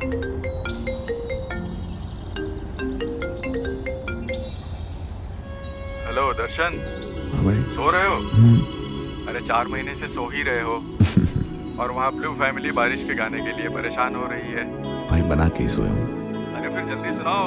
Hello दर्शन। हाँ भाई। सो रहे हो? अरे 4 महीने से सो ही रहे हो। और वहाँ ब्लू फैमिली बारिश के गाने के लिए परेशान हो रही है। भाई बना के ही सोया हूँ। अरे फिर जल्दी सुनाओ।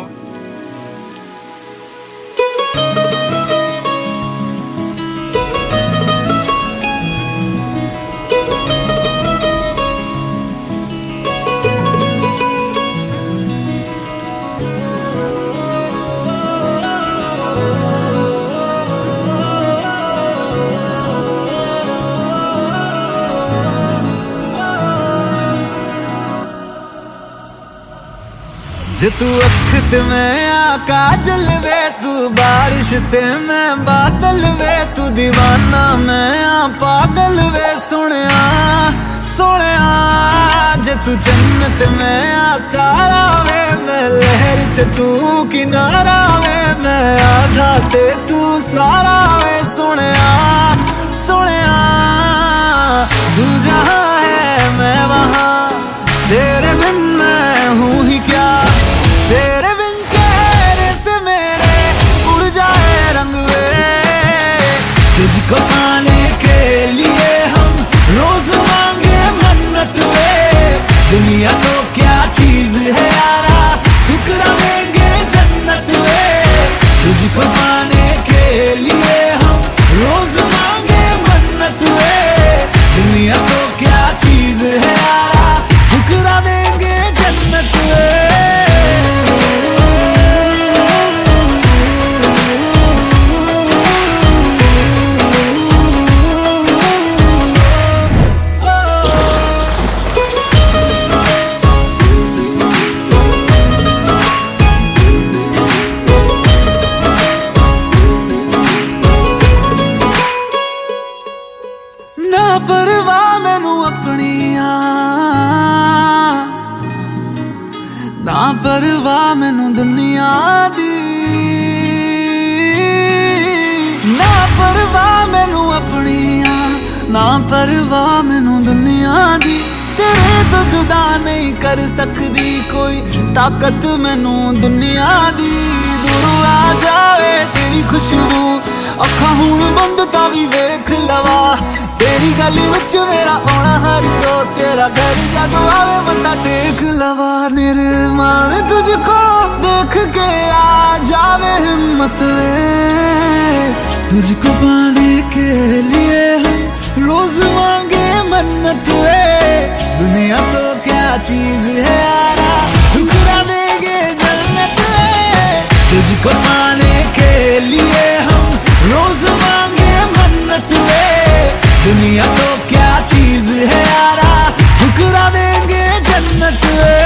जे तू अख ते मैं काजल वे, तू बारिश ते मैं बादल वे, तू दीवाना मैं पागल वे। सुनिया सुनिया जे तू जन्नत मैं तारा वे, मैं लहर ते तू किनारा वे, मैं आधा ते तू सारा वे। सुनिया सुनिया तू जहाँ है मैं वहाँ, तेरे बिन मैं हूँ ही क्या। तेरे बिन चेहरे से मेरे उड़ जाए रंग वे, तुझको पाने के लिए हम रोज मांगे मन्नत वे। दुनिया तो क्या चीज है यारा, ठुकरा देंगे जन्नत वे। तुझको पाने के लिए हम रोज मांगे मन्नत वे। दुनिया तो क्या चीज है यारा, ठुकरा देंगे जन्नत वे। ना परवाह मैनू अपनिया, ना परवाह मैनू दुनिया दी, ना परवाह मैनू अपनिया, ना परवाह मैनू दुनिया दी। तेरे तो जुदा नहीं कर सकदी कोई ताकत मैनू दुनिया दी। दूर आ जावे तेरी खुशबू, अखा हुण बंद ता भी वेख लवा। तेरी गली विच मेरा आना हर रोज, तेरा घर जदों आवे मत्था टेक लवा। निर्माण तुझको देख के आ जावे हिम्मत वे, तुझको पाने के लिए हम रोज मांगे मन्नत वे। दुनिया तो क्या चीज है यारा, ठुकरा देंगे जन्नत वे। तुझको पाने के लिए हम रोज मांगे मन्नत वे। दुनिया तो क्या चीज है यारा, ठुकरा देंगे जन्नत वे।